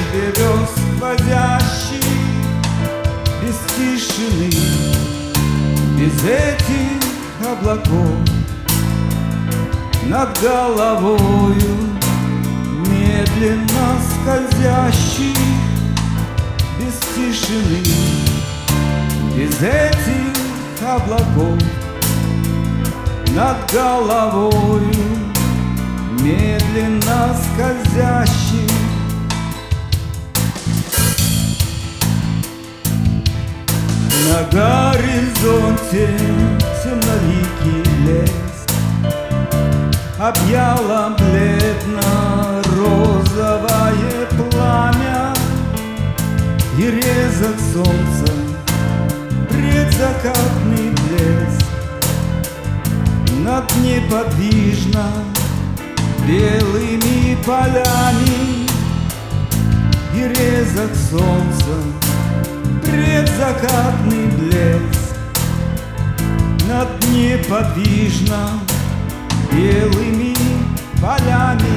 берез сквозящий, без тишины, без этих облаков над головою, медленно скользящих, без тишины, без этих облаков над головою, медленно скользящих. На горизонте темноликий лес объяло бледно-розовое пламя, и резок солнца предзакатный блеск над неподвижно белыми полями, и резок солнца предзакатный блеск над неподвижно белыми полями.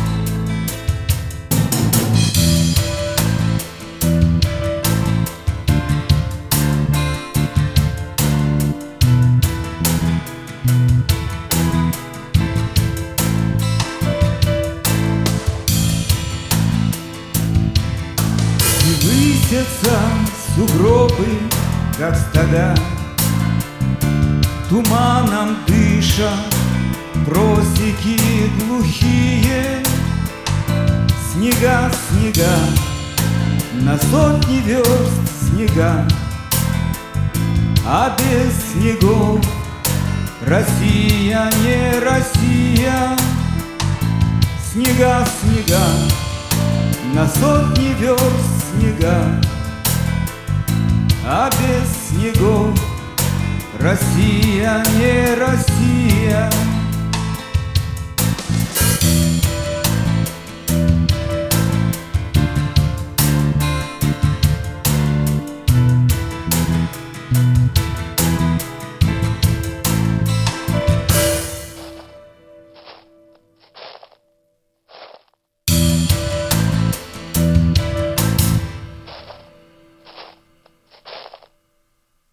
И высятся сугробы, как стада, туманом дыша, просеки глухие, снега, снега, на сотни верст снега, а без снегов Россия не Россия. Снега, снега, на сотни верст снега, а без снегов Россия не Россия.